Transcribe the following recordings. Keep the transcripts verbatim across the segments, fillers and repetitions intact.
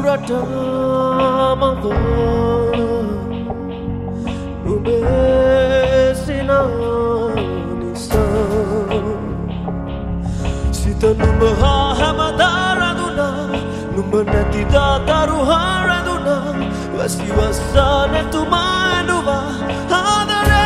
පුරටමව නුඹේ සිනා නිසා සිත නුඹ හා හැමදා රැඳුණා නුඹ නැතිදා දරු හා රැඳුණා වසිවස්සා නැතුමා ඇඬුවා ආදරේ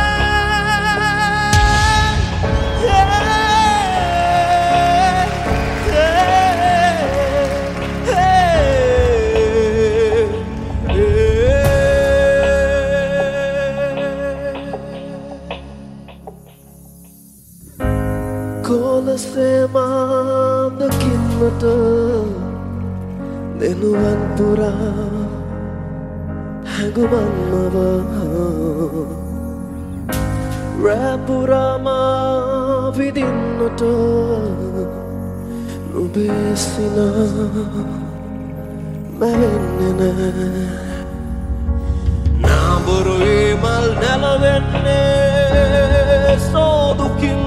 කොලසේමාදකින්නට දෙනුවන් පුරා හැඟුමන්මව රැපුරාම විදින්නට නුඹේ සිනා මැවෙන්නේ නෑ නාඹුරුයි මල් නැලවෙන්නේ සෝදුකින්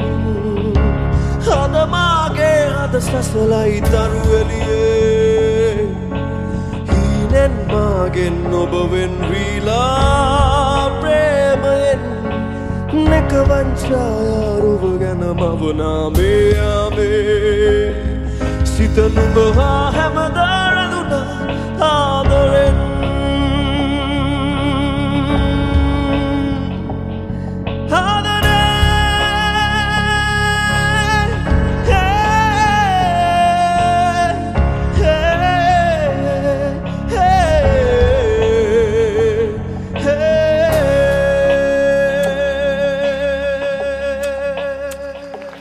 හද මාගේ හද සැසලයි දරු එළියේ හීනෙන් මාගෙන් ඔබ වෙන් වීලා ප්‍රේමයෙන් නෙක වංචායාරුව ගැන මවනා මේ ආමේ සිත නුඹ හා හැමදා